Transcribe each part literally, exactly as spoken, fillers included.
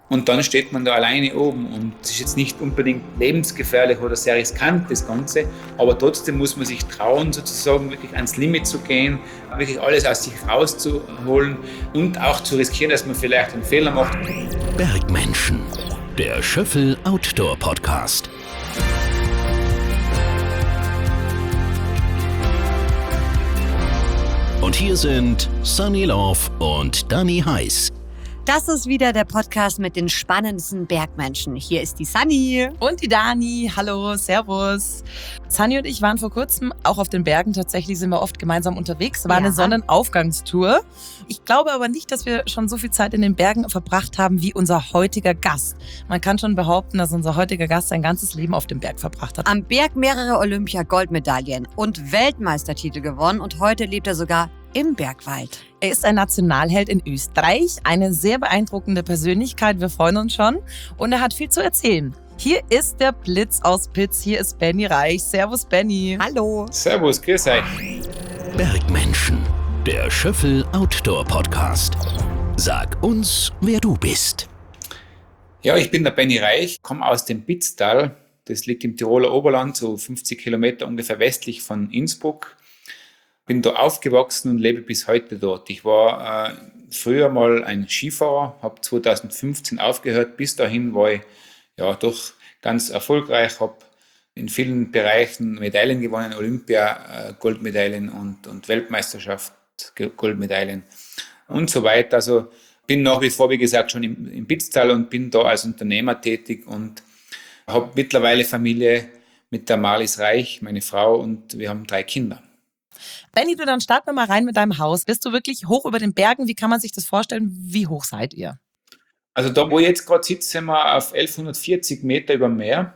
Und dann steht man da alleine oben und es ist jetzt nicht unbedingt lebensgefährlich oder sehr riskant, das Ganze, aber trotzdem muss man sich trauen, sozusagen wirklich ans Limit zu gehen, wirklich alles aus sich rauszuholen und auch zu riskieren, dass man vielleicht einen Fehler macht. Bergmenschen, der Schöffel Outdoor Podcast. Und hier sind Sunny Love und Dani Heiß. Das ist wieder der Podcast mit den spannendsten Bergmenschen. Hier ist die Sunny. Und die Dani. Hallo, servus. Sunny und ich waren vor kurzem auch auf den Bergen. Tatsächlich sind wir oft gemeinsam unterwegs. War ja. eine Sonnenaufgangstour. Ich glaube aber nicht, dass wir schon so viel Zeit in den Bergen verbracht haben wie unser heutiger Gast. Man kann schon behaupten, dass unser heutiger Gast sein ganzes Leben auf dem Berg verbracht hat. Am Berg mehrere Olympia-Goldmedaillen und Weltmeistertitel gewonnen. Und heute lebt er sogar im Bergwald. Er ist ein Nationalheld in Österreich, eine sehr beeindruckende Persönlichkeit, wir freuen uns schon. Und er hat viel zu erzählen. Hier ist der Blitz aus Pitz, hier ist Benny Reich. Servus Benny. Hallo. Servus, grüß euch. Bergmenschen, der Schöffel Outdoor Podcast. Sag uns, wer du bist. Ja, ich bin der Benny Reich, komme aus dem Pitztal. Das liegt im Tiroler Oberland, so fünfzig Kilometer ungefähr westlich von Innsbruck. Bin da aufgewachsen und lebe bis heute dort. Ich war äh, früher mal ein Skifahrer, habe zweitausendfünfzehn aufgehört. Bis dahin war ich ja doch ganz erfolgreich, habe in vielen Bereichen Medaillen gewonnen, Olympia, äh, Goldmedaillen und, und Weltmeisterschaft, Goldmedaillen und so weiter. Also bin nach wie vor, wie gesagt, schon im, im Pitztal und bin da als Unternehmer tätig und habe mittlerweile Familie mit der Marlies Reich, meine Frau, und wir haben drei Kinder. Benny, du, dann starten wir mal rein mit deinem Haus. Bist du wirklich hoch über den Bergen? Wie kann man sich das vorstellen? Wie hoch seid ihr? Also da, wo ich jetzt gerade sitze, sind wir auf elfhundertvierzig Meter über dem Meer.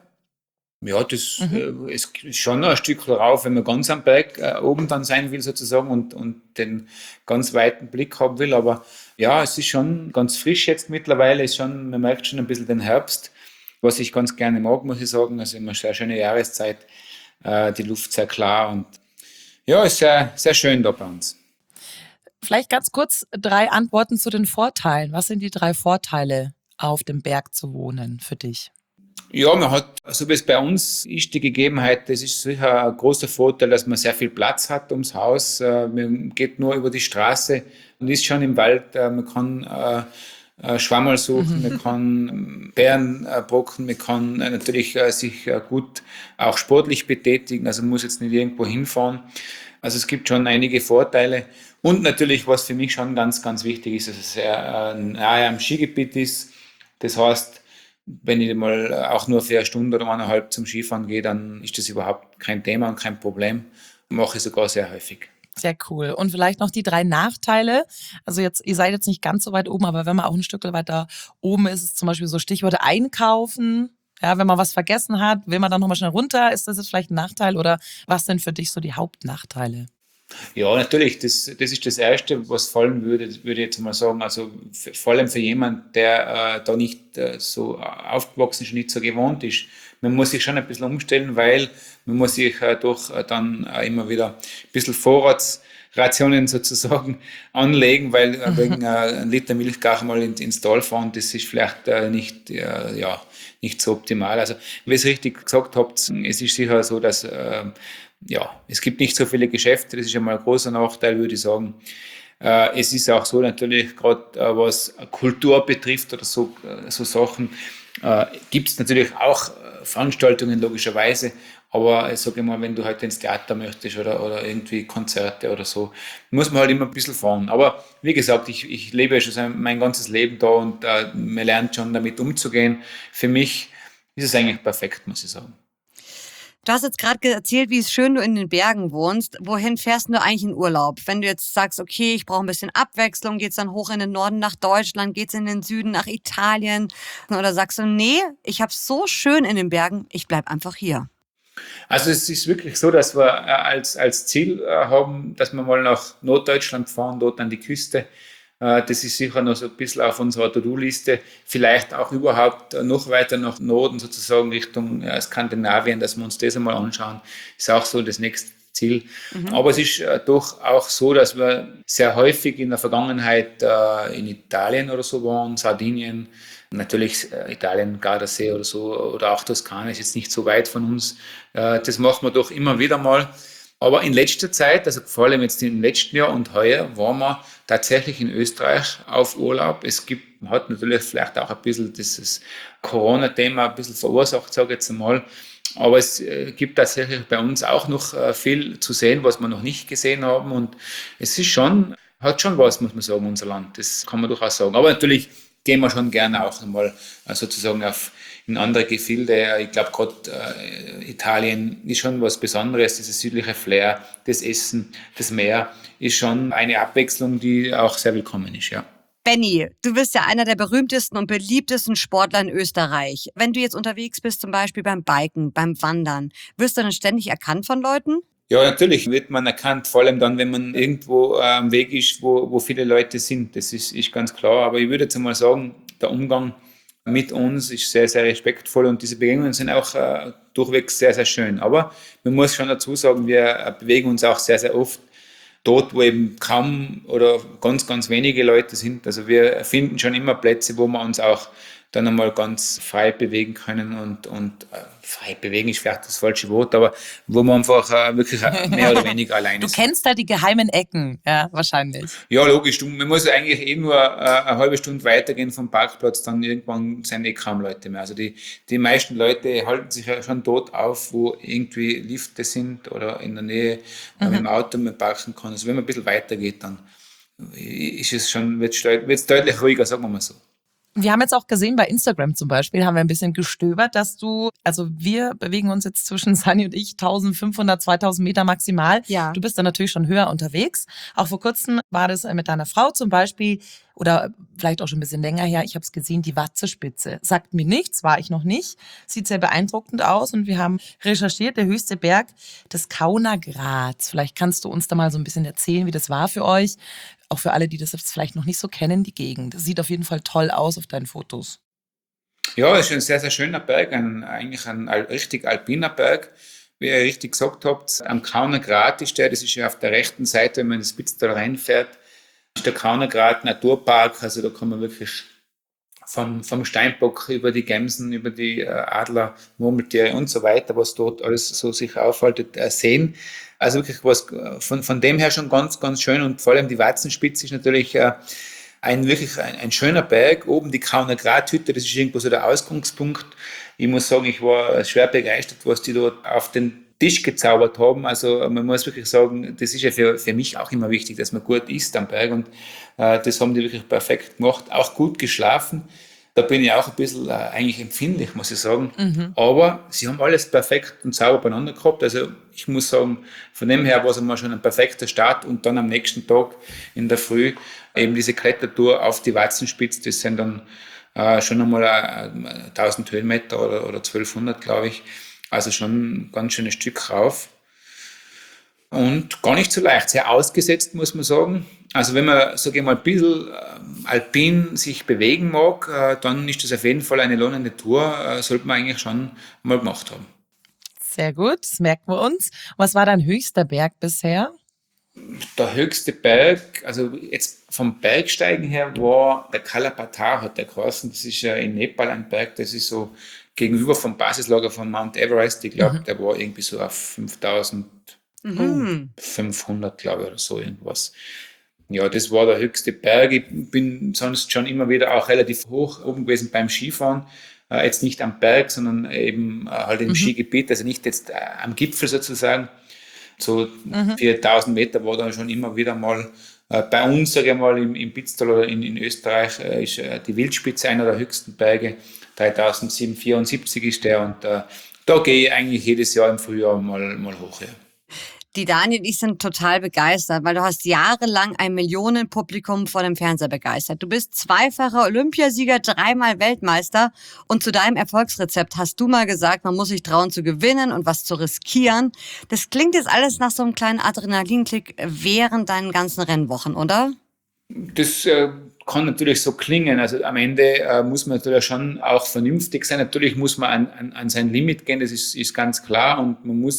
Ja, das mhm. äh, ist schon noch ein Stück rauf, wenn man ganz am Berg äh, oben dann sein will sozusagen und, und den ganz weiten Blick haben will. Aber ja, es ist schon ganz frisch jetzt mittlerweile. Ist schon, man merkt schon ein bisschen den Herbst, was ich ganz gerne mag, muss ich sagen. Also immer sehr schöne Jahreszeit, äh, die Luft sehr klar und ja, ist sehr, sehr schön da bei uns. Vielleicht ganz kurz drei Antworten zu den Vorteilen. Was sind die drei Vorteile, auf dem Berg zu wohnen für dich? Ja, man hat, so wie es bei uns ist, die Gegebenheit, das ist sicher ein großer Vorteil, dass man sehr viel Platz hat ums Haus. Man geht nur über die Straße und ist schon im Wald. Man kann Schwammerl suchen, mhm. man kann Beeren brocken, man kann natürlich sich gut auch sportlich betätigen, also man muss jetzt nicht irgendwo hinfahren. Also es gibt schon einige Vorteile und natürlich, was für mich schon ganz, ganz wichtig ist, dass es sehr nahe am Skigebiet ist. Das heißt, wenn ich mal auch nur für eine Stunde oder eineinhalb zum Skifahren gehe, dann ist das überhaupt kein Thema und kein Problem. Mache ich sogar sehr häufig. Sehr cool. Und vielleicht noch die drei Nachteile. Also jetzt, ihr seid jetzt nicht ganz so weit oben, aber wenn man auch ein Stück weiter oben ist, ist zum Beispiel so Stichworte einkaufen. Ja, wenn man was vergessen hat, will man dann nochmal schnell runter. Ist das jetzt vielleicht ein Nachteil oder was sind für dich so die Hauptnachteile? Ja, natürlich. Das, das ist das Erste, was fallen würde, würde ich jetzt mal sagen. Also f- vor allem für jemanden, der äh, da nicht äh, so aufgewachsen ist, nicht so gewohnt ist. Man muss sich schon ein bisschen umstellen, weil man muss sich äh, doch äh, dann äh, immer wieder ein bisschen Vorratsrationen sozusagen anlegen, weil äh, wegen äh, ein Liter Milch gar mal in, ins Tal fahren, das ist vielleicht äh, nicht, äh, ja, nicht so optimal. Also, wie ihr es richtig gesagt habt, es ist sicher so, dass äh, ja, es gibt nicht so viele Geschäfte, das ist einmal ein großer Nachteil, würde ich sagen. Äh, es ist auch so natürlich, gerade äh, was Kultur betrifft oder so, äh, so Sachen, äh, gibt es natürlich auch äh, Veranstaltungen logischerweise, aber ich sage mal, wenn du halt ins Theater möchtest oder, oder irgendwie Konzerte oder so, muss man halt immer ein bisschen fahren. Aber wie gesagt, ich, ich lebe ja schon mein ganzes Leben da und äh, man lernt schon damit umzugehen. Für mich ist es eigentlich perfekt, muss ich sagen. Du hast jetzt gerade erzählt, wie schön du in den Bergen wohnst. Wohin fährst du eigentlich in Urlaub? Wenn du jetzt sagst, okay, ich brauche ein bisschen Abwechslung, geht's dann hoch in den Norden nach Deutschland, geht's in den Süden nach Italien? Oder sagst du, nee, ich hab's so schön in den Bergen, ich bleib einfach hier? Also es ist wirklich so, dass wir äh, als, als Ziel äh, haben, dass wir mal nach Norddeutschland fahren, dort an die Küste. Äh, das ist sicher noch so ein bisschen auf unserer To-Do-Liste. Vielleicht auch überhaupt noch weiter nach Norden, sozusagen Richtung äh, Skandinavien, dass wir uns das einmal anschauen. Ist auch so das nächste Ziel. Mhm. Aber es ist äh, doch auch so, dass wir sehr häufig in der Vergangenheit äh, in Italien oder so waren, Sardinien, natürlich äh, Italien, Gardasee oder so, oder auch Toskana ist jetzt nicht so weit von uns. Äh, das machen wir doch immer wieder mal. Aber in letzter Zeit, also vor allem jetzt im letzten Jahr und heuer, waren wir tatsächlich in Österreich auf Urlaub. Es gibt, hat natürlich vielleicht auch ein bisschen dieses Corona-Thema ein bisschen verursacht, sage ich jetzt einmal. Aber es äh, gibt tatsächlich bei uns auch noch äh, viel zu sehen, was wir noch nicht gesehen haben. Und es ist schon, hat schon was, muss man sagen, unser Land. Das kann man durchaus sagen. Aber natürlich gehen wir schon gerne auch einmal äh, sozusagen auf in andere Gefilde. Ich glaube, gerade äh, Italien ist schon was Besonderes. Dieses südliche Flair, das Essen, das Meer ist schon eine Abwechslung, die auch sehr willkommen ist, ja. Benni, du bist ja einer der berühmtesten und beliebtesten Sportler in Österreich. Wenn du jetzt unterwegs bist, zum Beispiel beim Biken, beim Wandern, wirst du dann ständig erkannt von Leuten? Ja, natürlich wird man erkannt, vor allem dann, wenn man irgendwo äh, am Weg ist, wo, wo viele Leute sind. Das ist, ist ganz klar. Aber ich würde jetzt einmal sagen, der Umgang mit uns ist sehr, sehr respektvoll und diese Begegnungen sind auch äh, durchwegs sehr, sehr schön. Aber man muss schon dazu sagen, wir bewegen uns auch sehr, sehr oft dort, wo eben kaum oder ganz, ganz wenige Leute sind. Also wir finden schon immer Plätze, wo wir uns auch dann einmal ganz frei bewegen können und, und äh, frei bewegen ist vielleicht das falsche Wort, aber wo man einfach äh, wirklich mehr oder weniger alleine Du sind. kennst da die geheimen Ecken, ja, wahrscheinlich. Ja, logisch. Du, man muss eigentlich eh nur äh, eine halbe Stunde weitergehen vom Parkplatz, dann irgendwann sind eh kaum Leute mehr. Also die, die meisten Leute halten sich ja schon dort auf, wo irgendwie Lifte sind oder in der Nähe äh, mit dem Auto man parken kann. Also wenn man ein bisschen weitergeht, dann ist es schon, wird es deutlich ruhiger, sagen wir mal so. Wir haben jetzt auch gesehen, bei Instagram zum Beispiel, haben wir ein bisschen gestöbert, dass du, also wir bewegen uns jetzt zwischen Sunny und ich eintausendfünfhundert, zweitausend Meter maximal. Ja. Du bist dann natürlich schon höher unterwegs. Auch vor kurzem war das mit deiner Frau zum Beispiel, oder vielleicht auch schon ein bisschen länger her, ich habe es gesehen, die Watzespitze. Sagt mir nichts, war ich noch nicht. Sieht sehr beeindruckend aus und wir haben recherchiert, der höchste Berg des Kaunergrats. Vielleicht kannst du uns da mal so ein bisschen erzählen, wie das war für euch. Auch für alle, die das jetzt vielleicht noch nicht so kennen, die Gegend. Das sieht auf jeden Fall toll aus auf deinen Fotos. Ja, es ist ein sehr, sehr schöner Berg, ein, eigentlich ein richtig alpiner Berg. Wie ihr richtig gesagt habt, am Kaunergrat ist der, das ist ja auf der rechten Seite, wenn man ins Spitztal reinfährt, ist der Kaunergrat Naturpark, also da kann man wirklich vom, vom Steinbock über die Gämsen, über die äh, Adler, Murmeltiere und so weiter, was dort alles so sich aufhaltet, äh, sehen. Also wirklich was von, von dem her schon ganz, ganz schön und vor allem die Watzenspitze ist natürlich äh, ein wirklich ein, ein schöner Berg. Oben die Kaunergrathütte, das ist irgendwo so der Ausgangspunkt. Ich muss sagen, ich war schwer begeistert, was die dort auf den Tisch gezaubert haben. Also man muss wirklich sagen, das ist ja für, für mich auch immer wichtig, dass man gut isst am Berg und äh, das haben die wirklich perfekt gemacht. Auch gut geschlafen. Da bin ich auch ein bisschen äh, eigentlich empfindlich, muss ich sagen. Mhm. Aber sie haben alles perfekt und sauber beieinander gehabt. Also ich muss sagen, von dem her war es einmal schon ein perfekter Start und dann am nächsten Tag in der Früh eben diese Klettertour auf die Watzenspitze. Das sind dann äh, schon einmal äh, tausend Höhenmeter oder, oder zwölfhundert, glaube ich. Also schon ein ganz schönes Stück rauf. Und gar nicht so leicht, sehr ausgesetzt, muss man sagen. Also wenn man, sage ich mal, ein bisschen äh, alpin sich bewegen mag, äh, dann ist das auf jeden Fall eine lohnende Tour, äh, sollte man eigentlich schon mal gemacht haben. Sehr gut, das merken wir uns. Was war dein höchster Berg bisher? Der höchste Berg, also jetzt vom Bergsteigen her, war der Kalapatar, hat der geheißen. Das ist ja in Nepal ein Berg, das ist so gegenüber vom Basislager von Mount Everest. Ich glaube, mhm. der war irgendwie so auf fünftausendfünfhundert, glaube ich, oder so irgendwas. Ja, das war der höchste Berg. Ich bin sonst schon immer wieder auch relativ hoch oben gewesen beim Skifahren. Äh, jetzt nicht am Berg, sondern eben äh, halt im mhm. Skigebiet, also nicht jetzt äh, am Gipfel sozusagen. So mhm. viertausend Meter war da schon immer wieder mal. Äh, bei uns, sage ich mal, im, im Spitztal oder in, in Österreich äh, ist äh, die Wildspitze einer der höchsten Berge. dreitausendsiebenhundertvierundsiebzig ist der und äh, da gehe ich eigentlich jedes Jahr im Frühjahr mal, mal hoch. Ja. Die Dani und ich sind total begeistert, weil du hast jahrelang ein Millionenpublikum vor dem Fernseher begeistert. Du bist zweifacher Olympiasieger, dreimal Weltmeister und zu deinem Erfolgsrezept hast du mal gesagt, man muss sich trauen zu gewinnen und was zu riskieren. Das klingt jetzt alles nach so einem kleinen Adrenalinkick während deinen ganzen Rennwochen, oder? Das äh, kann natürlich so klingen. Also am Ende äh, muss man natürlich schon auch vernünftig sein. Natürlich muss man an, an, an sein Limit gehen, das ist, ist ganz klar und man muss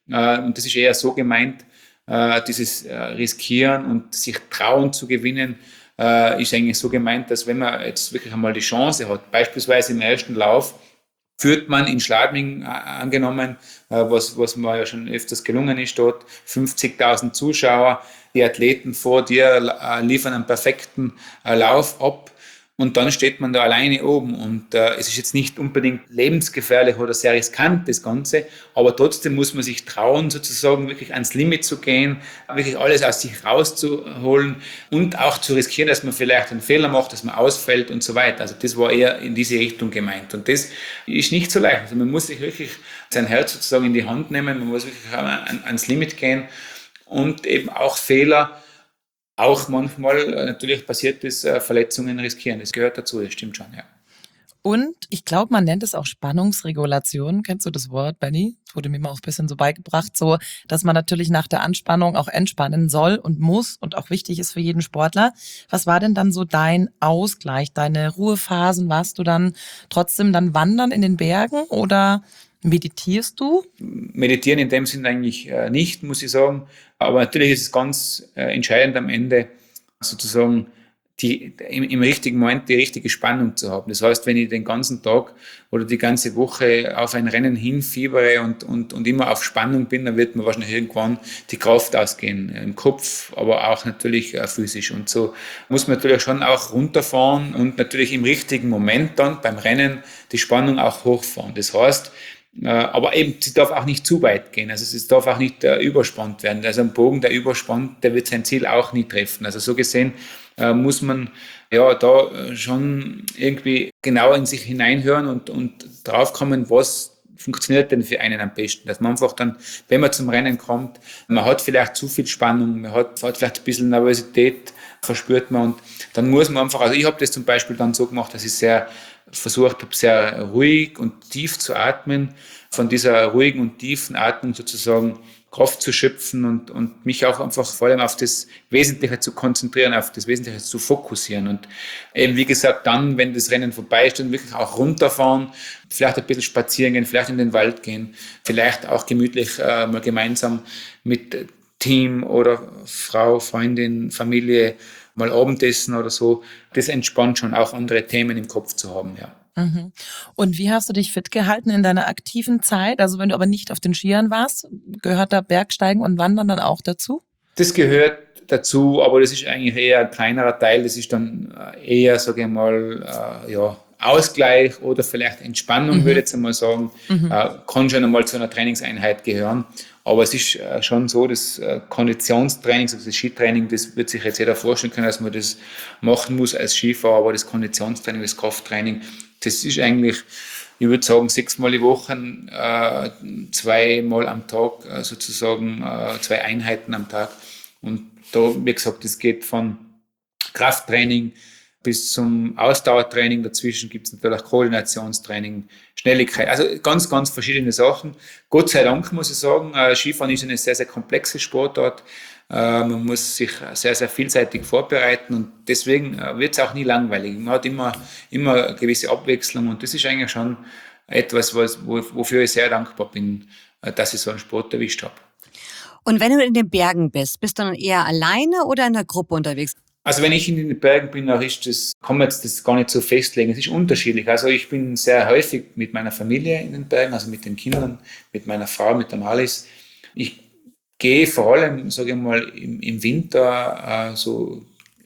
Äh, und das ist eher so gemeint, äh, dieses äh, Riskieren und sich trauen zu gewinnen, äh, ist eigentlich so gemeint, dass wenn man jetzt wirklich einmal die Chance hat, beispielsweise im ersten Lauf, führt man in Schladming äh, angenommen, äh, was, was mir ja schon öfters gelungen ist dort, fünfzigtausend Zuschauer, die Athleten vor dir äh, liefern einen perfekten äh, Lauf ab und dann steht man da alleine oben und äh, es ist jetzt nicht unbedingt lebensgefährlich oder sehr riskant, das Ganze, aber trotzdem muss man sich trauen, sozusagen wirklich ans Limit zu gehen, wirklich alles aus sich rauszuholen und auch zu riskieren, dass man vielleicht einen Fehler macht, dass man ausfällt und so weiter. Also das war eher in diese Richtung gemeint und das ist nicht so leicht. Also man muss sich wirklich sein Herz sozusagen in die Hand nehmen, man muss wirklich ans Limit gehen und eben auch Fehler auch manchmal natürlich passiert ist, Verletzungen riskieren. Das gehört dazu, das stimmt schon, ja. Und ich glaube, man nennt es auch Spannungsregulation. Kennst du das Wort, Benni? Das wurde mir mal auch ein bisschen so beigebracht, so, dass man natürlich nach der Anspannung auch entspannen soll und muss und auch wichtig ist für jeden Sportler. Was war denn dann so dein Ausgleich, deine Ruhephasen? Warst du dann trotzdem dann wandern in den Bergen oder meditierst du? Meditieren in dem Sinn eigentlich äh, nicht, muss ich sagen. Aber natürlich ist es ganz äh, entscheidend am Ende sozusagen die, im, im richtigen Moment die richtige Spannung zu haben. Das heißt, wenn ich den ganzen Tag oder die ganze Woche auf ein Rennen hinfiebere und, und, und immer auf Spannung bin, dann wird mir wahrscheinlich irgendwann die Kraft ausgehen. Im Kopf, aber auch natürlich äh, physisch. Und so muss man natürlich schon auch runterfahren und natürlich im richtigen Moment dann beim Rennen die Spannung auch hochfahren. Das heißt, aber eben, sie darf auch nicht zu weit gehen. Also es darf auch nicht äh, überspannt werden. Also ein Bogen, der überspannt, der wird sein Ziel auch nie treffen. Also so gesehen äh, muss man ja da schon irgendwie genau in sich hineinhören und, und draufkommen, was funktioniert denn für einen am besten. Dass man einfach dann, wenn man zum Rennen kommt, man hat vielleicht zu viel Spannung, man hat, hat vielleicht ein bisschen Nervosität, verspürt man und dann muss man einfach, also ich habe das zum Beispiel dann so gemacht, dass ich sehr versucht habe, sehr ruhig und tief zu atmen, von dieser ruhigen und tiefen Atmung sozusagen Kraft zu schöpfen und, und mich auch einfach vor allem auf das Wesentliche zu konzentrieren, auf das Wesentliche zu fokussieren. Und eben, wie gesagt, dann, wenn das Rennen vorbei ist, dann wirklich auch runterfahren, vielleicht ein bisschen spazieren gehen, vielleicht in den Wald gehen, vielleicht auch gemütlich äh, mal gemeinsam mit Team oder Frau, Freundin, Familie mal Abendessen oder so. Das entspannt schon, auch andere Themen im Kopf zu haben, ja. Mhm. Und wie hast du dich fit gehalten in deiner aktiven Zeit? Also wenn du aber nicht auf den Skiern warst, gehört da Bergsteigen und Wandern dann auch dazu? Das gehört dazu, aber das ist eigentlich eher ein kleinerer Teil. Das ist dann eher, sage ich mal, äh, ja, Ausgleich oder vielleicht Entspannung, mhm. würde ich jetzt einmal sagen. Mhm. Äh, kann schon einmal zu einer Trainingseinheit gehören. Aber es ist äh, schon so, das äh, Konditionstraining, also das Skitraining, das wird sich jetzt jeder vorstellen können, dass man das machen muss als Skifahrer, aber das Konditionstraining, das Krafttraining, das ist eigentlich, ich würde sagen, sechsmal die Woche, äh, zweimal am Tag, äh, sozusagen äh, zwei Einheiten am Tag. Und da, wie gesagt, das geht von Krafttraining bis zum Ausdauertraining. Dazwischen gibt es natürlich auch Koordinationstraining, Schnelligkeit, also ganz, ganz verschiedene Sachen. Gott sei Dank muss ich sagen, äh, Skifahren ist eine sehr, sehr komplexe Sportart. Äh, man muss sich sehr, sehr vielseitig vorbereiten und deswegen äh, wird es auch nie langweilig. Man hat immer, immer eine gewisse Abwechslung und das ist eigentlich schon etwas, was, wo, wofür ich sehr dankbar bin, äh, dass ich so einen Sport erwischt habe. Und wenn du in den Bergen bist, bist du dann eher alleine oder in der Gruppe unterwegs? Also wenn ich in den Bergen bin, dann ist das, kann man jetzt das gar nicht so festlegen. Es ist unterschiedlich. Also ich bin sehr häufig mit meiner Familie in den Bergen, also mit den Kindern, mit meiner Frau, mit der Marlies. Ich gehe vor allem, sage ich mal, im, im Winter äh, so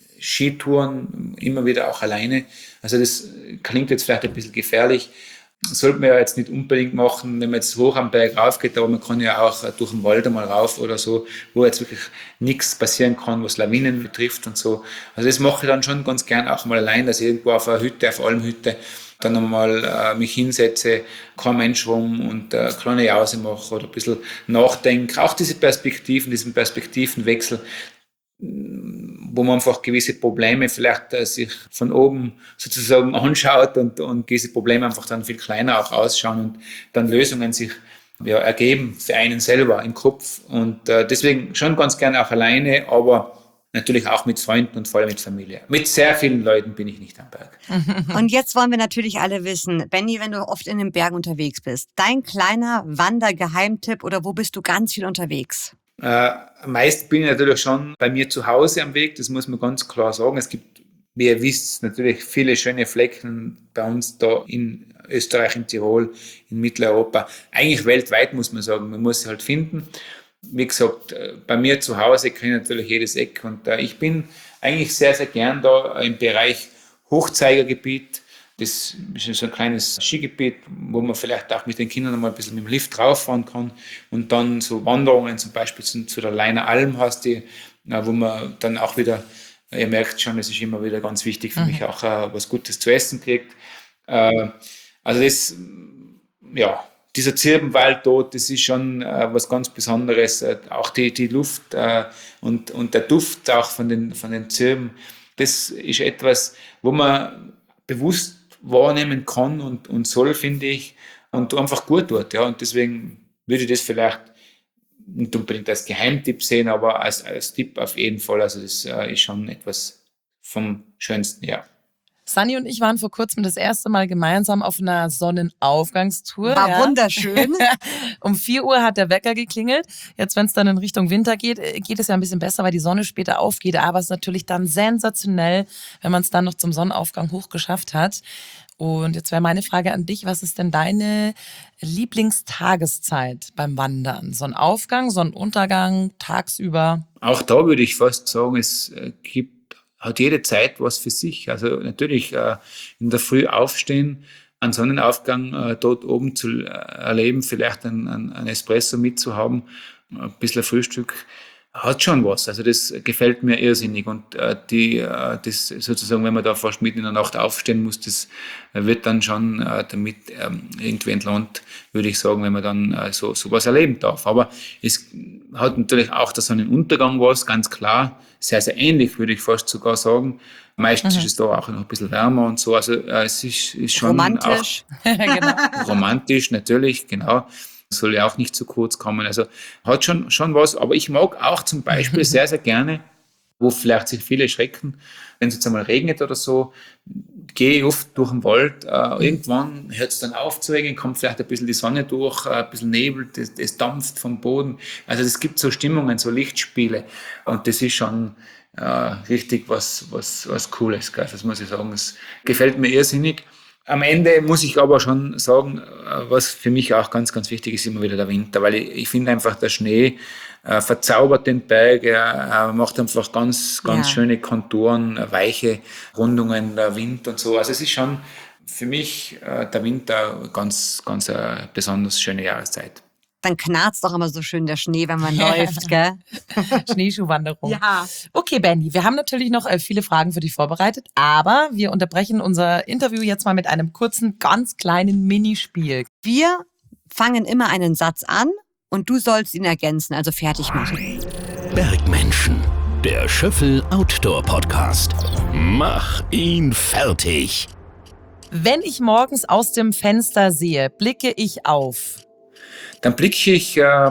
Skitouren, immer wieder auch alleine. Also das klingt jetzt vielleicht ein bisschen gefährlich. Sollte man ja jetzt nicht unbedingt machen, wenn man jetzt hoch am Berg raufgeht, aber man kann ja auch durch den Wald einmal rauf oder so, wo jetzt wirklich nichts passieren kann, was Lawinen betrifft und so. Also das mache ich dann schon ganz gern auch mal allein, dass ich irgendwo auf einer Hütte, auf einer Almhütte dann einmal äh, mich hinsetze, kein Mensch rum und äh, eine kleine Jause mache oder ein bisschen nachdenke. Auch diese Perspektiven, diesen Perspektivenwechsel, wo man einfach gewisse Probleme vielleicht äh, sich von oben sozusagen anschaut und, und diese Probleme einfach dann viel kleiner auch ausschauen und dann Lösungen sich ja, ergeben für einen selber im Kopf. Und äh, deswegen schon ganz gerne auch alleine, aber natürlich auch mit Freunden und vor allem mit Familie. Mit sehr vielen Leuten bin ich nicht am Berg. Und jetzt wollen wir natürlich alle wissen, Benni, wenn du oft in den Bergen unterwegs bist, dein kleiner Wandergeheimtipp oder wo bist du ganz viel unterwegs? Äh, meist bin ich natürlich schon bei mir zu Hause am Weg, das muss man ganz klar sagen. Es gibt, wie ihr wisst, natürlich viele schöne Flecken bei uns da in Österreich, in Tirol, in Mitteleuropa. Eigentlich weltweit, muss man sagen. Man muss sie halt finden. Wie gesagt, bei mir zu Hause kenne ich natürlich jedes Eck. Und äh, ich bin eigentlich sehr, sehr gern da im Bereich Hochzeigergebiet. Das ist so ein kleines Skigebiet, wo man vielleicht auch mit den Kindern mal ein bisschen mit dem Lift rauffahren kann. Und dann so Wanderungen, zum Beispiel zu, zu der Leiner Alm hast die, wo man dann auch wieder, ihr merkt schon, es ist immer wieder ganz wichtig für mhm. mich, auch äh, was Gutes zu essen kriegt. Äh, Also das, ja, dieser Zirbenwald dort, das ist schon äh, was ganz Besonderes. Äh, auch die, die Luft äh, und, und der Duft auch von den, von den Zirben, das ist etwas, wo man bewusst wahrnehmen kann und, und soll, finde ich, und einfach gut tut. Ja. Und deswegen würde ich das vielleicht nicht unbedingt als Geheimtipp sehen, aber als, als Tipp auf jeden Fall. Also das äh, ist schon etwas vom Schönsten, ja. Sunny und ich waren vor kurzem das erste Mal gemeinsam auf einer Sonnenaufgangstour. War ja. wunderschön. Um vier Uhr hat der Wecker geklingelt. Jetzt, wenn es dann in Richtung Winter geht, geht es ja ein bisschen besser, weil die Sonne später aufgeht. Aber es ist natürlich dann sensationell, wenn man es dann noch zum Sonnenaufgang hochgeschafft hat. Und jetzt wäre meine Frage an dich, was ist denn deine Lieblingstageszeit beim Wandern? Sonnenaufgang, Sonnenuntergang, tagsüber? Auch da würde ich fast sagen, es gibt hat jede Zeit was für sich. Also natürlich äh, in der Früh aufstehen, einen Sonnenaufgang äh, dort oben zu äh, erleben, vielleicht ein, ein, ein Espresso mitzuhaben, ein bisschen Frühstück, hat schon was. Also das gefällt mir irrsinnig. Und äh, die, äh, das sozusagen, wenn man da fast mitten in der Nacht aufstehen muss, das wird dann schon äh, damit ähm, irgendwie entlohnt, würde ich sagen, wenn man dann äh, so sowas erleben darf. Aber es hat natürlich auch der Sonnenuntergang was, ganz klar. Sehr, sehr ähnlich, würde ich fast sogar sagen. Meistens mhm. ist es da auch noch ein bisschen wärmer und so. Also äh, es ist, ist schon romantisch. Auch genau. romantisch, natürlich, genau. Soll ja auch nicht zu kurz kommen. Also hat schon, schon was. Aber ich mag auch zum Beispiel sehr, sehr gerne, wo vielleicht sich viele schrecken, wenn es jetzt einmal regnet oder so, gehe ich oft durch den Wald. Äh, irgendwann hört es dann auf zu regnen, kommt vielleicht ein bisschen die Sonne durch, äh, ein bisschen Nebel, das, das dampft vom Boden. Also es gibt so Stimmungen, so Lichtspiele. Und das ist schon äh, richtig was, was, was Cooles. Gell? Das muss ich sagen. Es gefällt mir irrsinnig. Am Ende muss ich aber schon sagen, was für mich auch ganz, ganz wichtig ist, immer wieder der Winter, weil ich, ich finde einfach, der Schnee äh, verzaubert den Berg, er äh, macht einfach ganz, ganz ja. schöne Konturen, weiche Rundungen, der Wind und so. Also es ist schon für mich äh, der Winter ganz, ganz eine besonders schöne Jahreszeit. Dann knarzt doch immer so schön der Schnee, wenn man läuft, gell? Schneeschuhwanderung. Ja. Okay, Benni, wir haben natürlich noch viele Fragen für dich vorbereitet, aber wir unterbrechen unser Interview jetzt mal mit einem kurzen, ganz kleinen Minispiel. Wir fangen immer einen Satz an und du sollst ihn ergänzen, also fertig machen. Bergmenschen, der Schöffel Outdoor Podcast. Mach ihn fertig. Wenn ich morgens aus dem Fenster sehe, blicke ich auf... Dann blicke ich äh,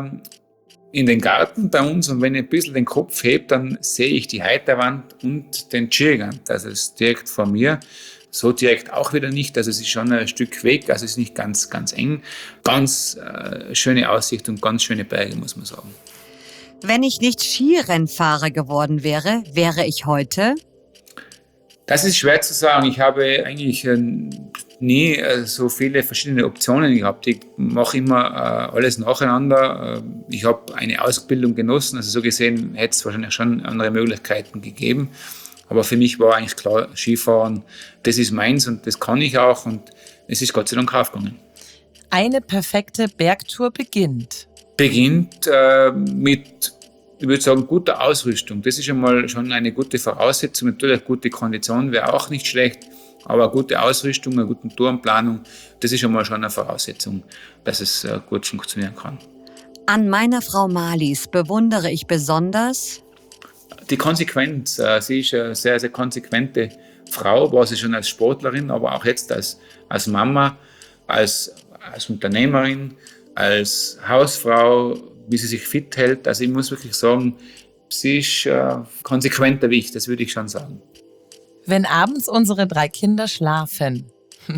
in den Garten bei uns und wenn ich ein bisschen den Kopf hebe, dann sehe ich die Heiterwand und den Tschirgant. Also es ist direkt vor mir, so direkt auch wieder nicht. Also es ist schon ein Stück weg, also es ist nicht ganz, ganz eng. Ganz äh, schöne Aussicht und ganz schöne Berge, muss man sagen. Wenn ich nicht Skirennfahrer geworden wäre, wäre ich heute? Das ist schwer zu sagen. Ich habe eigentlich äh, nie äh, so viele verschiedene Optionen gehabt. Ich mache immer äh, alles nacheinander. Äh, ich habe eine Ausbildung genossen, also so gesehen hätte es wahrscheinlich schon andere Möglichkeiten gegeben. Aber für mich war eigentlich klar, Skifahren, das ist meins und das kann ich auch und es ist Gott sei Dank aufgegangen. Eine perfekte Bergtour beginnt. Beginnt äh, mit, ich würde sagen, guter Ausrüstung. Das ist einmal schon eine gute Voraussetzung. Natürlich gute Kondition wäre auch nicht schlecht, aber eine gute Ausrüstung, eine gute Tourenplanung, das ist einmal schon eine Voraussetzung, dass es äh, gut funktionieren kann. An meiner Frau Marlies bewundere ich besonders die Konsequenz. Äh, sie ist eine sehr, sehr konsequente Frau, war sie schon als Sportlerin, aber auch jetzt als, als Mama, als, als Unternehmerin, als Hausfrau, wie sie sich fit hält. Also ich muss wirklich sagen, sie ist äh, konsequenter wie ich, das würde ich schon sagen. Wenn abends unsere drei Kinder schlafen,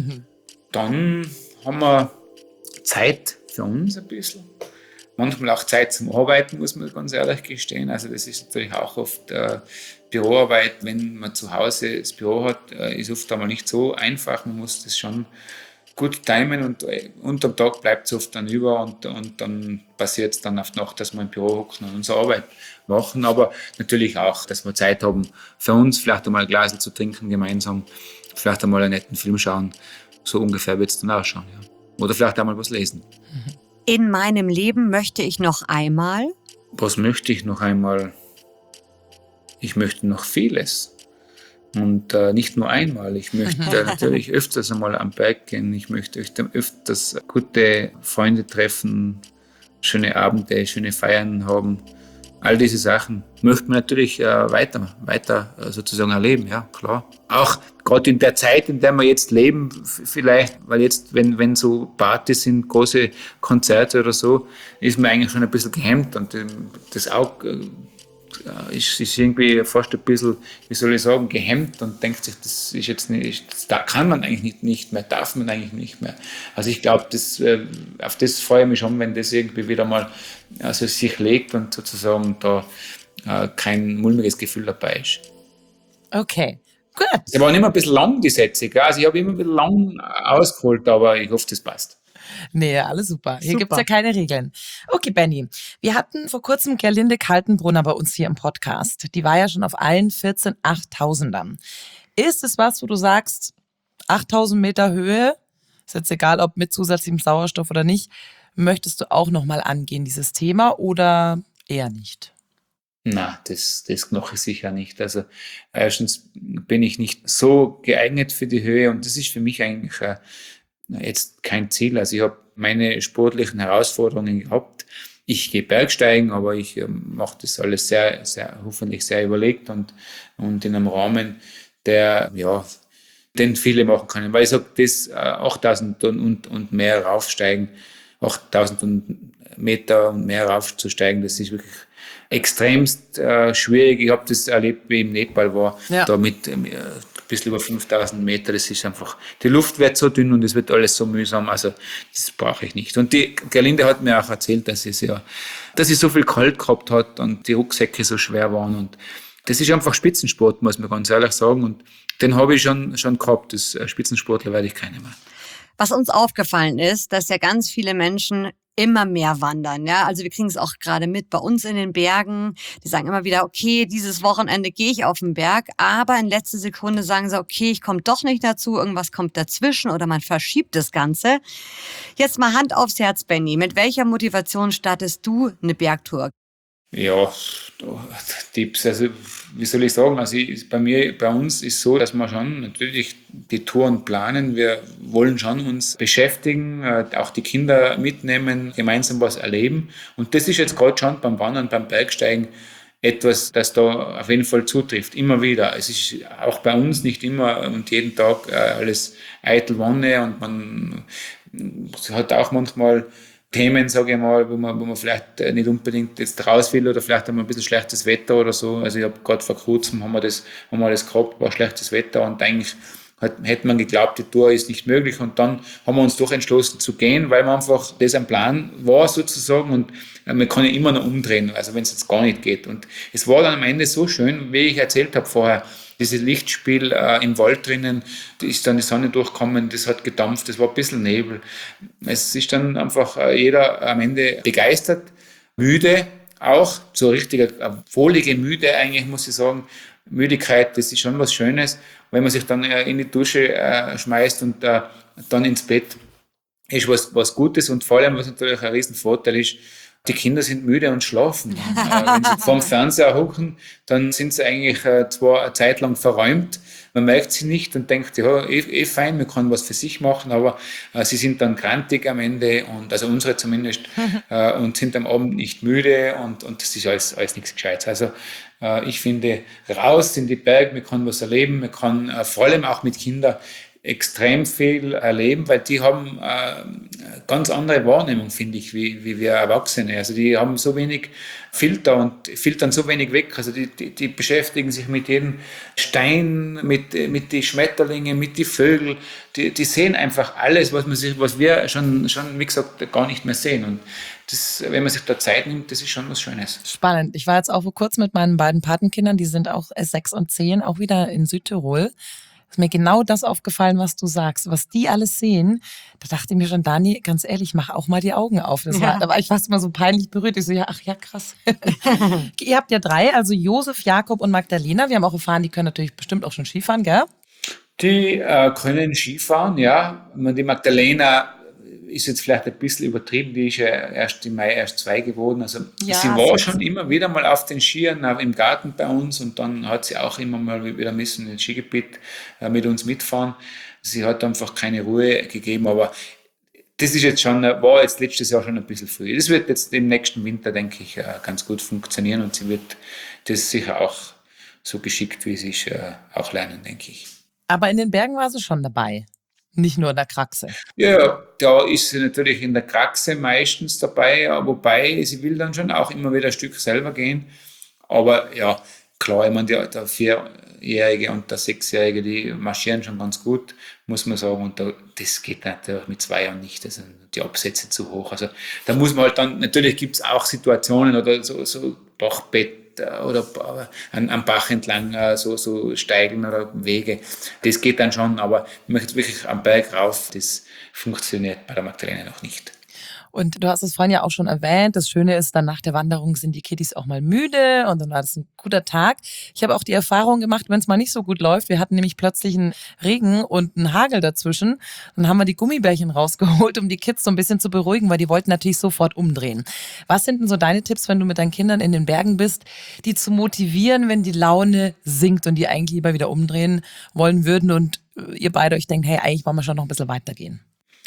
dann haben wir Zeit für uns ein bisschen. Manchmal auch Zeit zum Arbeiten, muss man ganz ehrlich gestehen. Also das ist natürlich auch oft äh, Büroarbeit, wenn man zu Hause das Büro hat, äh, ist oft einmal nicht so einfach. Man muss das schon gut timen und äh, unterm Tag bleibt es oft dann über und, und dann passiert es dann auf die Nacht, dass wir im Büro hocken und unsere Arbeit machen. Aber natürlich auch, dass wir Zeit haben für uns, vielleicht einmal ein Glas zu trinken gemeinsam, vielleicht einmal einen netten Film schauen. So ungefähr wird es dann ausschauen. Ja. Oder vielleicht einmal was lesen. In meinem Leben möchte ich noch einmal. Was möchte ich noch einmal? Ich möchte noch vieles. Und äh, nicht nur einmal. Ich möchte äh, natürlich öfters einmal am Berg gehen. Ich möchte öfters gute Freunde treffen, schöne Abende, schöne Feiern haben. All diese Sachen möchte man natürlich äh, weiter, weiter äh, sozusagen erleben, ja, klar. Auch gerade in der Zeit, in der wir jetzt leben, f- vielleicht, weil jetzt, wenn, wenn so Partys sind, große Konzerte oder so, ist man eigentlich schon ein bisschen gehemmt und ähm, das auch äh, ist, ist irgendwie fast ein bisschen, wie soll ich sagen, gehemmt und denkt sich, das ist jetzt nicht, das da kann man eigentlich nicht, nicht mehr, darf man eigentlich nicht mehr. Also ich glaube, das, äh, auf das freue ich mich schon, wenn das irgendwie wieder mal also sich legt und sozusagen da äh, kein mulmiges Gefühl dabei ist. okay, gut. Sie waren immer ein bisschen lang, die Sätze, gell? Also ich habe immer ein bisschen lang ausgeholt, aber ich hoffe, das passt. Nee, alles super. Hier Super. gibt's ja keine Regeln. Okay, Benni, wir hatten vor kurzem Gerlinde Kaltenbrunner bei uns hier im Podcast. Die war ja schon auf allen vierzehn achttausendern. Ist es was, wo du sagst, achttausend Meter Höhe, ist jetzt egal, ob mit zusätzlichem Sauerstoff oder nicht, möchtest du auch nochmal angehen, dieses Thema, oder eher nicht? Na, das, das noch sicher nicht. Also erstens bin ich nicht so geeignet für die Höhe und das ist für mich eigentlich äh, jetzt kein Ziel. Also ich habe meine sportlichen Herausforderungen gehabt. Ich gehe Bergsteigen, aber ich äh, mache das alles sehr, sehr, hoffentlich sehr überlegt und, und in einem Rahmen, der, ja, den viele machen können. Weil ich sage, das äh, achttausend und, und, und mehr raufsteigen, achttausend Meter und mehr raufzusteigen, das ist wirklich extremst äh, schwierig. Ich habe das erlebt, wie ich im Nepal war, Ja. da mit ähm, ein bisschen über fünftausend Meter. Das ist einfach, die Luft wird so dünn und es wird alles so mühsam. Also das brauche ich nicht. Und die Gerlinde hat mir auch erzählt, dass sie ja, dass sie so viel kalt gehabt hat und die Rucksäcke so schwer waren. Und das ist einfach Spitzensport, muss man ganz ehrlich sagen. Und den habe ich schon schon gehabt. Das äh, Spitzensportler werde ich keine mehr. Was uns aufgefallen ist, dass ja ganz viele Menschen immer mehr wandern, ja. Also wir kriegen es auch gerade mit bei uns in den Bergen. Die sagen immer wieder, okay, dieses Wochenende gehe ich auf den Berg, aber in letzter Sekunde sagen sie, okay, ich komme doch nicht dazu, irgendwas kommt dazwischen oder man verschiebt das Ganze. Jetzt mal Hand aufs Herz, Benni. Mit welcher Motivation startest du eine Bergtour? Ja, Tipps, also wie soll ich sagen, also ich, bei mir, bei uns ist so, dass wir schon natürlich die Touren planen, wir wollen schon uns beschäftigen, äh, auch die Kinder mitnehmen, gemeinsam was erleben und das ist jetzt gerade schon beim Wandern, beim Bergsteigen etwas, das da auf jeden Fall zutrifft, immer wieder. Es ist auch bei uns nicht immer und jeden Tag äh, alles eitel Wonne und man hat auch manchmal Themen, sage ich mal, wo man, wo man vielleicht nicht unbedingt jetzt raus will oder vielleicht haben wir ein bisschen schlechtes Wetter oder so. Also ich habe gerade vor kurzem haben wir das, haben wir das gehabt, war schlechtes Wetter und eigentlich hat, hätte man geglaubt, die Tour ist nicht möglich und dann haben wir uns doch entschlossen zu gehen, weil man einfach das ein Plan war sozusagen und man kann ja immer noch umdrehen, also wenn es jetzt gar nicht geht. Und es war dann am Ende so schön, wie ich erzählt habe vorher, dieses Lichtspiel äh, im Wald drinnen, ist dann die Sonne durchgekommen, das hat gedampft, das war ein bisschen Nebel. Es ist dann einfach äh, jeder am Ende begeistert, müde auch, so richtige, äh, wohlige Müde eigentlich, muss ich sagen. Müdigkeit, das ist schon was Schönes. Wenn man sich dann äh, in die Dusche äh, schmeißt und äh, dann ins Bett, ist was, was Gutes und vor allem, was natürlich ein Riesenvorteil ist, die Kinder sind müde und schlafen. äh, wenn sie vorm Fernseher hocken, dann sind sie eigentlich äh, zwar eine Zeit lang verräumt, man merkt sie nicht und denkt, ja, eh, eh fein, man kann was für sich machen, aber äh, sie sind dann grantig am Ende, und also unsere zumindest, äh, und sind am Abend nicht müde und, und das ist alles, alles nichts Gescheites. Also äh, ich finde, raus in die Berge, man kann was erleben, man kann äh, vor allem auch mit Kindern extrem viel erleben, weil die haben äh, ganz andere Wahrnehmung, finde ich, wie, wie wir Erwachsene. Also die haben so wenig Filter und filtern so wenig weg. Also die, die, die beschäftigen sich mit jedem Stein, mit, mit den Schmetterlingen, mit den Vögeln. Die, die sehen einfach alles, was man sich, was wir schon, schon, wie gesagt, gar nicht mehr sehen. Und das, wenn man sich da Zeit nimmt, das ist schon was Schönes. Spannend. Ich war jetzt auch vor kurzem mit meinen beiden Patenkindern, die sind auch sechs und zehn, auch wieder in Südtirol. Ist mir genau das aufgefallen, was du sagst. Was die alles sehen, da dachte ich mir schon, Dani, ganz ehrlich, mach auch mal die Augen auf. Das war, ja. Da war ich fast mal so peinlich berührt. Ich so, ja, ach ja, krass. Ihr habt ja drei, also Josef, Jakob und Magdalena. Wir haben auch erfahren, die können natürlich bestimmt auch schon Skifahren, gell? Die äh, können Skifahren, ja. Die Magdalena ist jetzt vielleicht ein bisschen übertrieben, die ist ja erst im Mai erst zwei geworden. Also ja, sie war schon immer wieder mal auf den Skiern im Garten bei uns und dann hat sie auch immer mal wieder müssen ins Skigebiet mit uns mitfahren. Sie hat einfach keine Ruhe gegeben, aber das ist jetzt schon, war jetzt letztes Jahr schon ein bisschen früh. Das wird jetzt im nächsten Winter, denke ich, ganz gut funktionieren und sie wird das sicher auch so geschickt, wie sie ist, auch lernen, denke ich. Aber in den Bergen war sie schon dabei. Nicht nur in der Kraxe. Ja, da ist sie natürlich in der Kraxe meistens dabei, ja, wobei sie will dann schon auch immer wieder ein Stück selber gehen. Aber ja, klar, ich meine, der, der Vierjährige und der Sechsjährige, die marschieren schon ganz gut, muss man sagen. Und da, das geht natürlich mit zwei Jahren nicht, da sind die Absätze zu hoch. Also da muss man halt dann, natürlich gibt es auch Situationen oder so, so Bachbett, oder am Bach entlang so, so Steigen oder Wege. Das geht dann schon, aber ich möchte wirklich am Berg rauf, das funktioniert bei der Magdalena noch nicht. Und du hast es vorhin ja auch schon erwähnt, das Schöne ist, dann nach der Wanderung sind die Kiddies auch mal müde und dann war das ein guter Tag. Ich habe auch die Erfahrung gemacht, wenn es mal nicht so gut läuft, wir hatten nämlich plötzlich einen Regen und einen Hagel dazwischen, dann haben wir die Gummibärchen rausgeholt, um die Kids so ein bisschen zu beruhigen, weil die wollten natürlich sofort umdrehen. Was sind denn so deine Tipps, wenn du mit deinen Kindern in den Bergen bist, die zu motivieren, wenn die Laune sinkt und die eigentlich lieber wieder umdrehen wollen würden und ihr beide euch denkt, hey, eigentlich wollen wir schon noch ein bisschen weitergehen?